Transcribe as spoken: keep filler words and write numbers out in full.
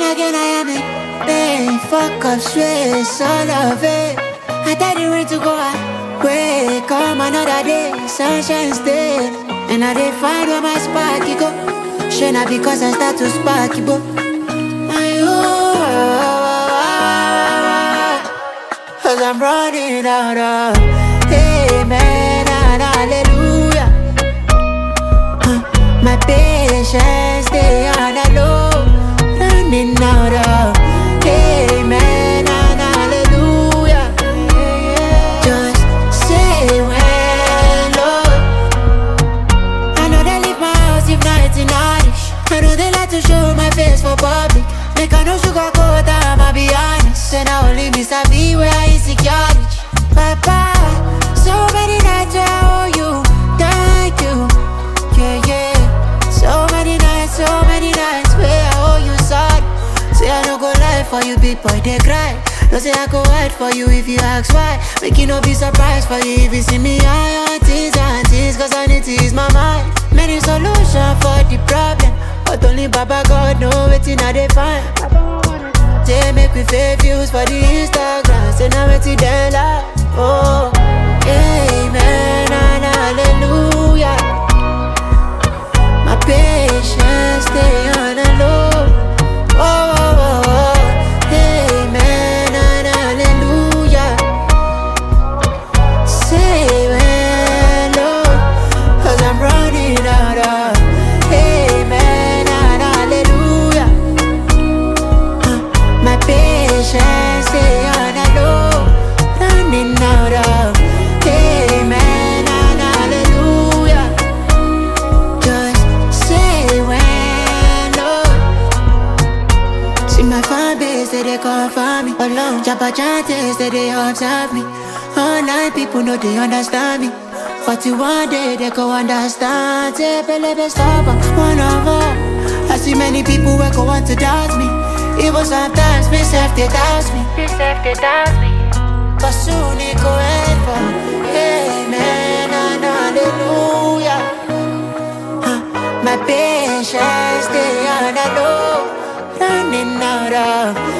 again, I am in pain. Fuck up, stress, all of it. I tell the rain to go away. Come another day, sunshine stay. And I dey find where my sparky go. Shine not because I start to sparky, but I cause I'm running out of amen and hallelujah. uh, My patience stay on the low. Running out of amen and hallelujah. Just say when, Lord. I know they leave my house if not it's in Irish. I know they like to show my face for public. Make I no sugar coat, I'ma be honest. And I only miss a be where I insecure. Papa, so many nights where I owe you, thank you. Yeah, yeah. So many nights, so many nights where I owe you sorry. Say I no go lie for you, big boy, they cry. No say I go hide for you if you ask why. Make you no be surprised for you if you see me high on things and things. Cause I need to ease my mind. Many solutions for the problem, but only Baba God know wetin I dey find. They make me fake views for the Instagram. Say now wetin dem like. Oh, amen and hallelujah. My patience stay on the low. Oh, oh, oh, oh. Amen and hallelujah. Say when, Lord, cause I'm running out of amen and hallelujah. uh, My patience stay on the low. Running out of amen and hallelujah. Just say when, Lord. See my fan base, they, they come for me alone. Jabba chantes, they, they observe me. Online people know they understand me. But you one day they go understand. Say, baby, stop, one of all. I see many people who go want to doubt me. Even sometimes, me self they doubt me. Me self they doubt me. But soon it go end for amen and hallelujah. uh, My patience stay on the low. Running out of